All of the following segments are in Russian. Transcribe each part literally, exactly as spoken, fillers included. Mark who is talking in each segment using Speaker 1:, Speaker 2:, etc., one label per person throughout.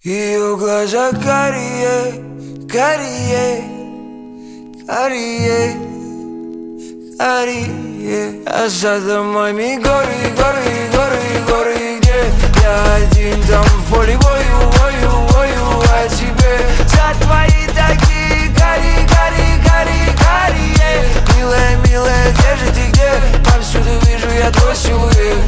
Speaker 1: Ее глаза карие, карие, карие, карие. А за домами горы, горы, горы, горы. Где я один там в поле бою, бою, бою. А тебе за твои такие кари, кари, кари, карие. Милая, милая, где же ты, где? Повсюду вижу я твой силуэт.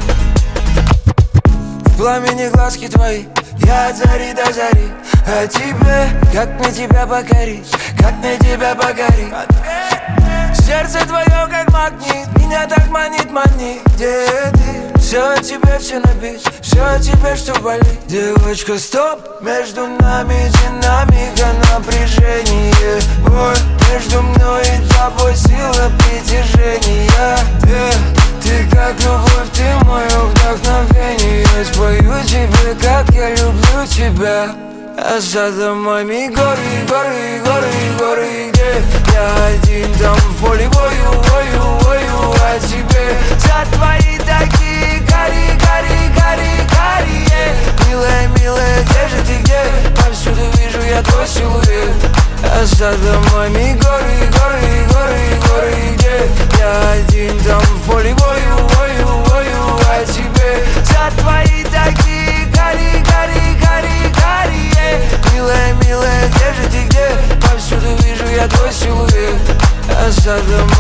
Speaker 1: В пламени глазки твои я от зари до зари. А тебе, как мне тебя покорить, как мне тебя покорить? Сердце твое как магнит, меня так манит, манит. Где ты? Все о тебе, все напись, все о тебе, что болит. Девочка, стоп, между нами динамика напряжения. Ой, между мной и тобой сила притяжения. Yeah. Ты как любовь, ты мое вдохновение. Я спою тебе, как я люблю тебя. А за домами горы, горы, горы, горы. Где я один там в поле бою, бою, бою. А тебе за твои такие кари, кари, кари, карие. Милая, милая, где же ты, где? Повсюду вижу я твой силуэт. А за домами горы, горы, горы, горы. Где я один там в поле бою, бою, бою. А тебе за твои такие кари, кари, кари, карие. Милая, милая, где же ты, где? Повсюду вижу я твой силуэт. А за домами